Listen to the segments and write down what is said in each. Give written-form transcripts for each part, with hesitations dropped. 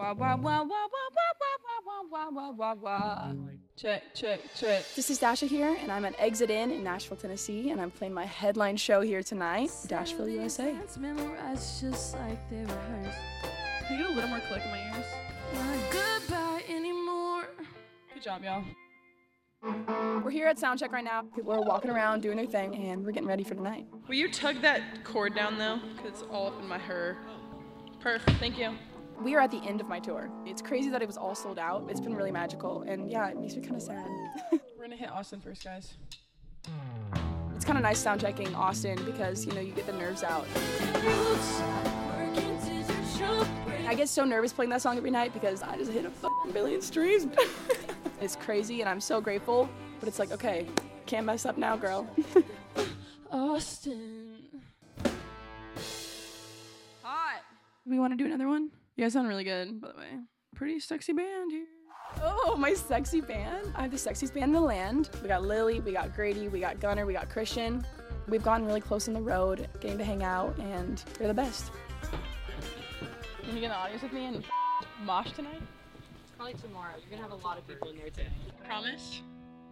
Check. This is Dasha here, and I'm at Exit Inn in Nashville, Tennessee, and I'm playing my headline show here tonight, Dashville, USA. Just like they rehearsed. Can you get a little more click in my ears? Not goodbye anymore. Good job, y'all. We're here at Soundcheck right now. People are walking around doing their thing, and we're getting ready for tonight. Will you tug that cord down though? Because it's all up in my hair. Perfect, thank you. We are at the end of my tour. It's crazy that it was all sold out. It's been really magical, and yeah, it makes me kind of sad. We're gonna hit Austin first, guys. It's kind of nice soundchecking Austin because, you know, you get the nerves out. I get so nervous playing that song every night because I just hit a billion streams. It's crazy, and I'm so grateful, but it's like, okay, can't mess up now, girl. Austin. Hot. We want to do another one? You guys sound really good, by the way. Pretty sexy band here. Oh, my sexy band. I have the sexiest band in the land. We got Lily, we got Grady, we got Gunner, we got Christian. We've gotten really close on the road, getting to hang out, and they're the best. Can you get an audience with me and mosh tonight? Probably tomorrow. You're gonna have a lot of people in there today. Promise?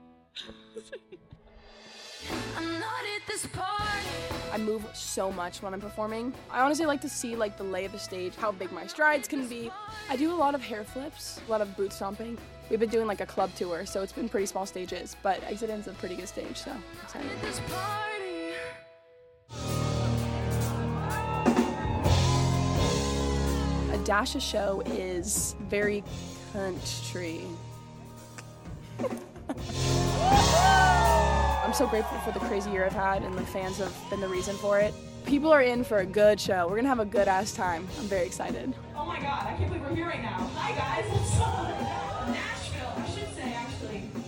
I'm not at this party. I move so much when I'm performing. I honestly like to see like the lay of the stage, how big my strides can be. I do a lot of hair flips, a lot of boot stomping. We've been doing like a club tour, so it's been pretty small stages, but Exit Inn's a pretty good stage, so I'm excited. A Dasha show is very country. I'm so grateful for the crazy year I've had, and the fans have been the reason for it. People are in for a good show. We're gonna have a good ass time. I'm very excited. Oh my god, I can't believe we're here right now. Hi guys, what's up? Nashville, I should say actually.